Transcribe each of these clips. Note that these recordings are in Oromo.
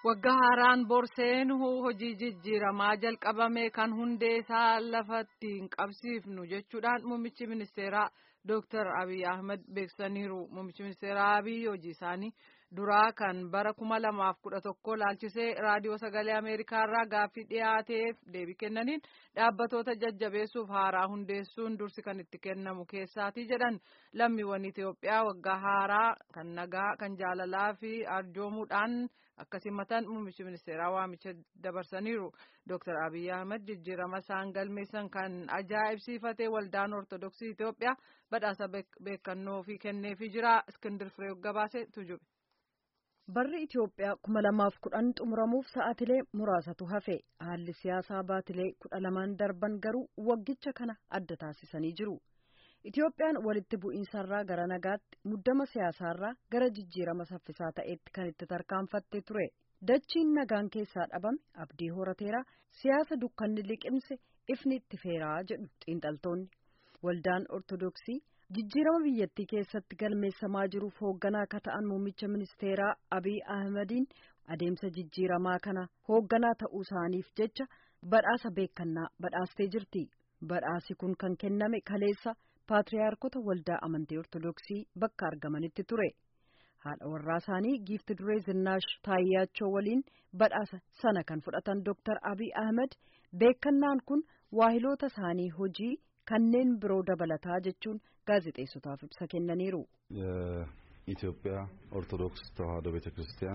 Waggaa haaraan borseen hojii jijjiiramaa jalqabame kan hundee isaa lafatti hin qabsiifnu jechuudhaan muummichi ministeeraa Dr. Abiy Ahmed beeksisaniiru. Muummichi ministeeraa Abiy hojii isaanii duraa kan bara 2011 laalchisee raadiyoo sagalee Ameerikaa irraa gaaffii dhiyaateef deebii kennaniin dhaabbatoota jajjabeessuuf haaraa hundeessuun dursi kan itti kennamu keessaati jedhan. Lammiiwwan Itoophiyaa waggaa haaraa kan nagaa, kan jaalalaa fi arjoomuudhaan akkasumas muummichi ministeeraa waamicha dabarsaniiru. Dr. Abiy Ahmed jijjiirama isaan galmeessan kan ajaa'ibsiifate waldaan Ortodoksii Itoophiyaa badhaasa beekannoo fi kenneefii jira. Iskindir Firee gabaasee tujube. Barri Itoophiyaa 2010 xumuramuuf sa'aatilee muraasatu hafe. Haalli siyaasaa baatilee 12 darban garuu waggicha kana adda taasisanii jiru. Itoophiyaan walitti bu'iinsarraa gara nagaatti, muddama siyaasaarraa gara jijjiirama saffisaa ta'etti kan itti tarkaanfattee ture. Dachiin nagaan keessaa dhabame abdii horateera, siyaasa dukkanni liqimse ifni itti feeraa jedhu xiinxaltoonni. Waldaan Ortodoksii jijjiirama biyyattii keessatti galmeessamaa jiruuf hoogganaa akka ta'an muummicha ministeeraa Abiy Ahmediin adeemsa jijjiiramaa kana hoogganaa ta'uu isaaniif jecha badhaasa beekannaa badhaastee jirti. Badhaasi kun kan kenname kaleessa Paatriyaarkota waldaa amantii Ortodoksii bakka argamanitti ture. Haadha warraa isaanii giifti duree Zinnaash Taayyaachoo waliin badhaasa sana kan fudhatan Dr. Abiy Ahmed beekannaan kun waahiloota isaanii hojii kanneen biroo dabalataa jechuun gaazexeessotaaf ibsa kennaniiru. የኢትዮጵያ ኦርቶዶክስ ተዋሕዶ ቤተክርስቲያን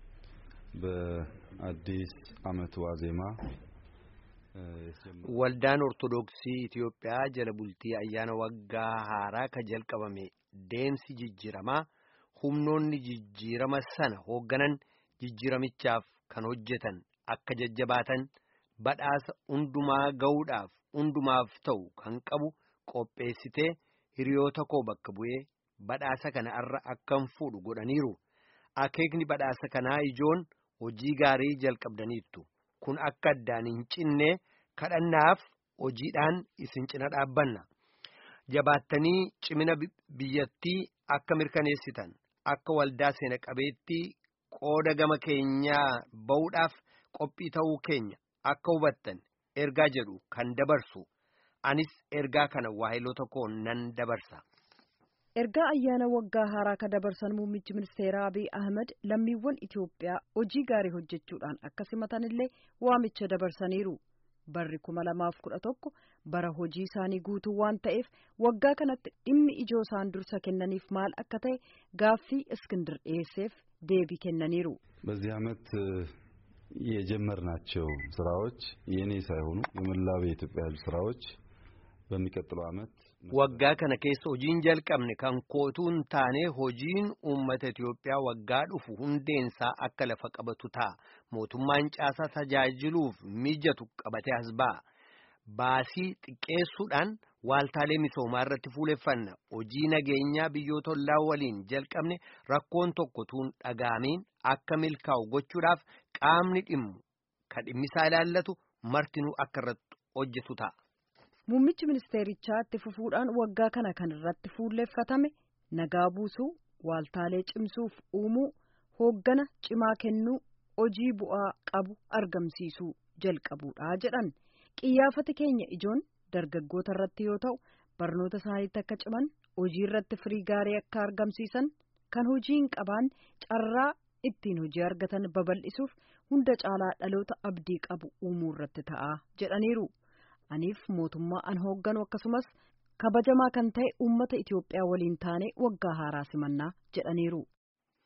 በአዲስ ዓመት ዋዜማ Waldaan Ortodoksii Itoophiyaa jala bultii ayyaana waggaa haaraa ka jalqabame deemsi jijjiiramaa humnoonni jijjiirama sana hoogganan jijjiiramichaaf kan hojjetan akka jajjabaatan badhaasa hundumaa ga'uudhaaf hundumaaf ta'u kan qabu qopheessitee hiriyoota koo bakka bu'ee badhaasa kana irra akkan fuudhu godhaniiru. Akeekni badhaasa kanaa ijoon hojii gaarii jalqabdaniittu. Kun akka addaan hin cinne kadhannaaf hojiidhaan isin cina dhaabbanna. Jabaattanii cimina biyyattii akka mirkaneessitan, akka waldaa seena qabeettii qooda gama keenyaa ba'uudhaaf qophii ta'uu keenya akka hubattan ergaa jedhu kan dabarsu. Anis ergaa kana waahiloota koo nan dabarsa. Ergaa ayyaana waggaa haaraa ka dabarsan muummichi ministeeraa Abiy Ahmed lammiiwwan Itoophiyaa hojii gaarii hojjechuudhaan akka simatanillee waamicha dabarsaniiru. Barri 2011 bara hojii isaanii guutuu waan ta'eef waggaa kanatti dhimmi ijoo isaan dursa kennaniif maal akka ta'e gaaffii Iskindir dhiyeesseef deebii kennaniiru. በዚህ ዓመት የጀመርናቸው ስራዎች የኔ ሳይሆኑ የመላው የኢትዮጵያ ሕዝብ ስራዎች በሚቀጥለው ዓመት waggaa kana keessa hojiin jalqabne kan kootuun taane hojiin uummata Itoophiyaa waggaa dhufu hundeensaa akka lafa qabatu ta'a. Mootummaan caasaa tajaajiluuf mijatu qabatee as ba'a. Baasii xiqqeessuudhaan waaltaalee misoomaa irratti fuuleffanna. Hojii nageenyaa biyyoota ollaa waliin jalqabne rakkoon tokko tuun dhaga'amiin akka milkaa'u gochuudhaaf qaamni dhimmu kan dhimmisaa ilaallatu martinuu akka irratti hojjetu ta'a. Muummichi ministeerichaa itti fufuudhaan waggaa kana kan irratti fuulleeffatame nagaa buusuu, waaltaalee cimsuuf uumuu, hooggana cimaa kennuu, hojii bu'aa qabu argamsiisuu jalqabuudha jedhan. Qiyyaafati keenya ijoon dargaggoota irratti yoo ta'u, barnoota isaaniitti akka ciman, hojii irratti firii gaarii akka argamsiisan, kan hojii hin qabne carraa ittiin hojii argatan babal'isuuf hunda caalaa dhaloota abdii qabu uumuu irratti ta'a jedhaniiru. Aniif mootummaa an hoogganu akkasumas kabajamaa kan ta'e uummata Itoophiyaa waliin taane waggaa haaraa simannaa jedhaniiru.